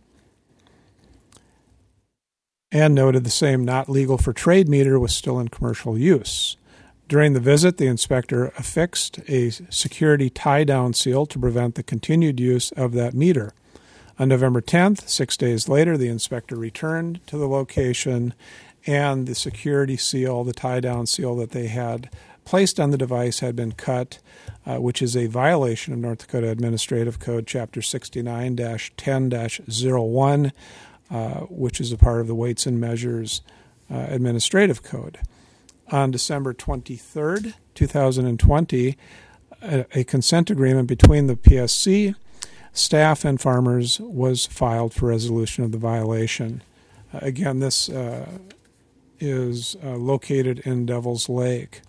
and noted the same not legal for trade meter was still in commercial use. During the visit, the inspector affixed a security tie-down seal to prevent the continued use of that meter. On November tenth, six days later, the inspector returned to the location, and the security seal, the tie-down seal that they had placed on the device, had been cut, uh, which is a violation of North Dakota Administrative Code Chapter sixty-nine dash ten dash zero one, uh, which is a part of the Weights and Measures uh, Administrative Code. On December twenty-third, twenty twenty, a, a consent agreement between the P S C, staff, and farmers was filed for resolution of the violation. Uh, again, this uh, is uh, located in Devils Lake.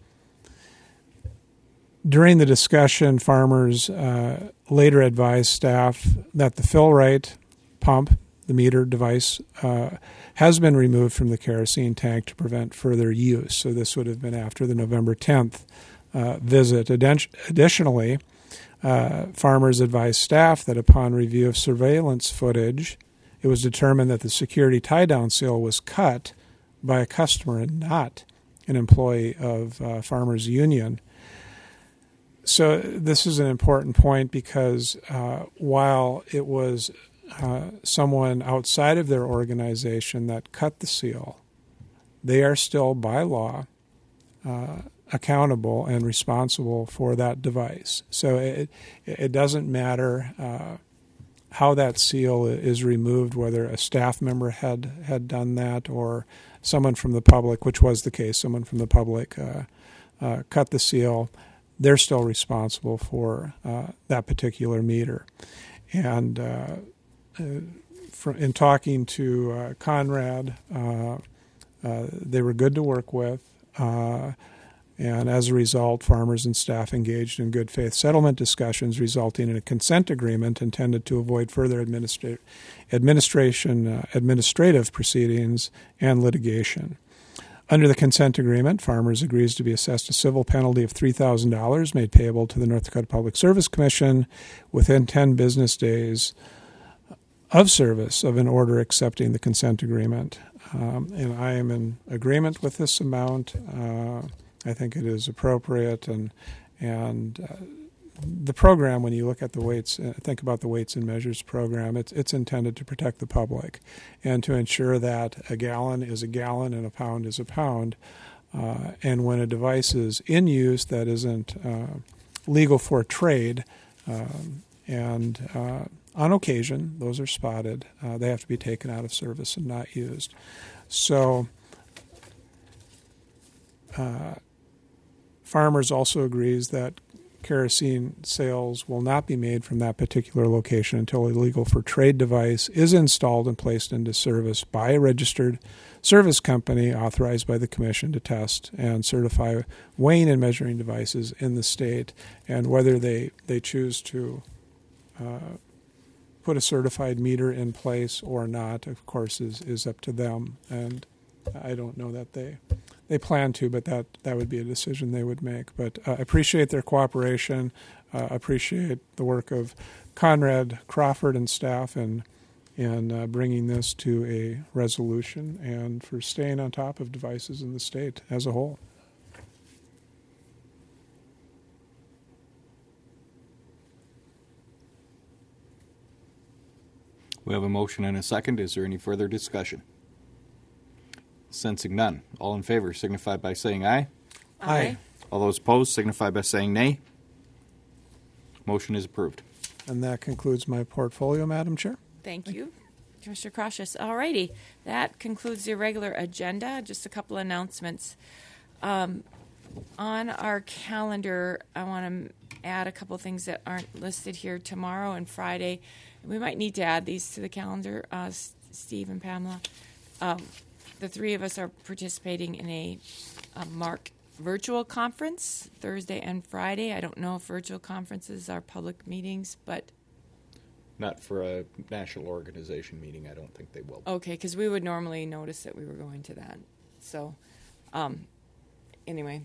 During the discussion, farmers uh, later advised staff that the fill-rate pump, the meter device, uh, has been removed from the kerosene tank to prevent further use. So this would have been after the November tenth uh, visit. Additionally, Uh, farmers advised staff that upon review of surveillance footage, it was determined that the security tie-down seal was cut by a customer and not an employee of uh, Farmers Union. So this is an important point because uh, while it was uh, someone outside of their organization that cut the seal, they are still by law uh, accountable and responsible for that device. So it it doesn't matter uh, how that seal is removed, whether a staff member had, had done that or someone from the public, which was the case, someone from the public uh, uh, cut the seal. They're still responsible for uh, that particular meter. And uh, uh, for, in talking to uh, Conrad, uh, uh, they were good to work with. Uh, And as a result, farmers and staff engaged in good faith settlement discussions, resulting in a consent agreement intended to avoid further administra- administration, uh, administrative proceedings and litigation. Under the consent agreement, Farmers agrees to be assessed a civil penalty of three thousand dollars made payable to the North Dakota Public Service Commission within ten business days of service of an order accepting the consent agreement. Um, and I am in agreement with this amount. Uh, I think it is appropriate, and and uh, the program, when you look at the weights, uh, think about the weights and measures program, it's it's intended to protect the public and to ensure that a gallon is a gallon and a pound is a pound. Uh, and when a device is in use that isn't uh, legal for trade, um, and uh, on occasion, those are spotted, uh, they have to be taken out of service and not used. So uh, Farmers also agrees that kerosene sales will not be made from that particular location until a legal for trade device is installed and placed into service by a registered service company authorized by the Commission to test and certify weighing and measuring devices in the state. And whether they, they choose to uh, put a certified meter in place or not, of course, is, is up to them. And I don't know that they they plan to, but that, that would be a decision they would make. But I uh, appreciate their cooperation, uh, appreciate the work of Conrad Crawford and staff in, in uh, bringing this to a resolution and for staying on top of devices in the state as a whole. We have a motion and a second. Is there any further discussion? Sensing none. All in favor signify by saying aye. Aye. All those opposed signify by saying nay. Motion is approved. And that concludes my portfolio, Madam Chair. Thank you, Commissioner Cautious. All righty. That concludes the regular agenda. Just a couple announcements. Um, on our calendar, I want to add a couple things that aren't listed here tomorrow and Friday. We might need to add these to the calendar, uh, Steve and Pamela. Um, the three of us are participating in a, a MARC virtual conference Thursday and Friday. I don't know if virtual conferences are public meetings, but... Not for a national organization meeting. I don't think they will. Okay, because we would normally notice that we were going to that. So, um, anyway,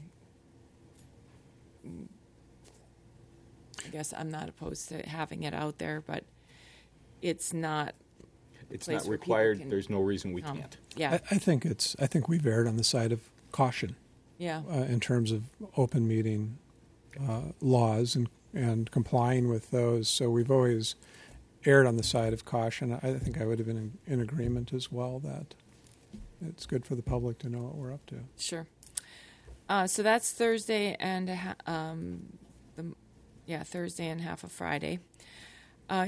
I guess I'm not opposed to having it out there, but it's not... It's place not where people required. can There's no reason we come. can't. Yeah, I, I think it's. I think we've erred on the side of caution yeah. uh, in terms of open meeting uh, laws and and complying with those. So we've always erred on the side of caution. I think I would have been in, in agreement as well that it's good for the public to know what we're up to. Sure. Uh, so that's Thursday and a ha- um, the yeah Thursday and half of Friday. Uh,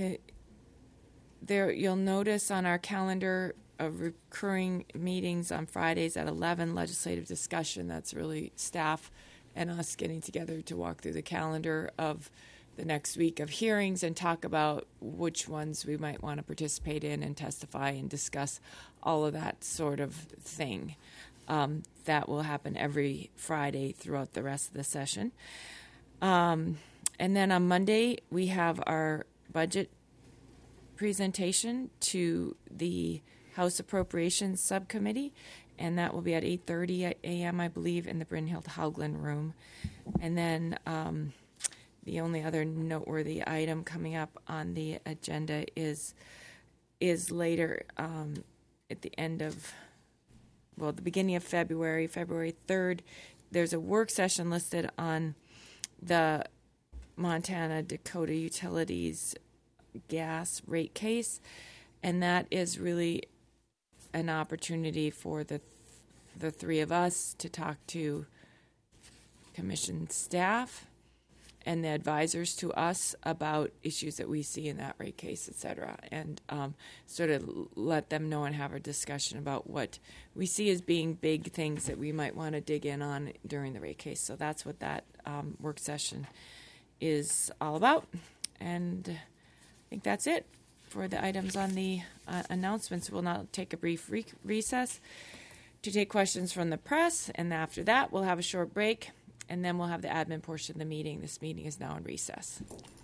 there you'll notice on our calendar of recurring meetings on Fridays at eleven, legislative discussion. That's really staff and us getting together to walk through the calendar of the next week of hearings and talk about which ones we might want to participate in and testify and discuss all of that sort of thing. Um, that will happen every Friday throughout the rest of the session. Um, and then on Monday, we have our budget presentation to the House Appropriations Subcommittee, and that will be at eight thirty a.m., I believe, in the Brynhild Haugland room. And then um, the only other noteworthy item coming up on the agenda is is later um, at the end of, well, the beginning of February, February third, there's a work session listed on the Montana Dakota Utilities gas rate case, and that is really an opportunity for the the three of us to talk to commission staff and the advisors to us about issues that we see in that rate case, et cetera, and um, sort of let them know and have a discussion about what we see as being big things that we might want to dig in on during the rate case. So that's what that um, work session is all about. And I think that's it for the items on the uh, announcements. We'll now take a brief re- recess to take questions from the press, and after that, we'll have a short break, and then we'll have the admin portion of the meeting. This meeting is now in recess.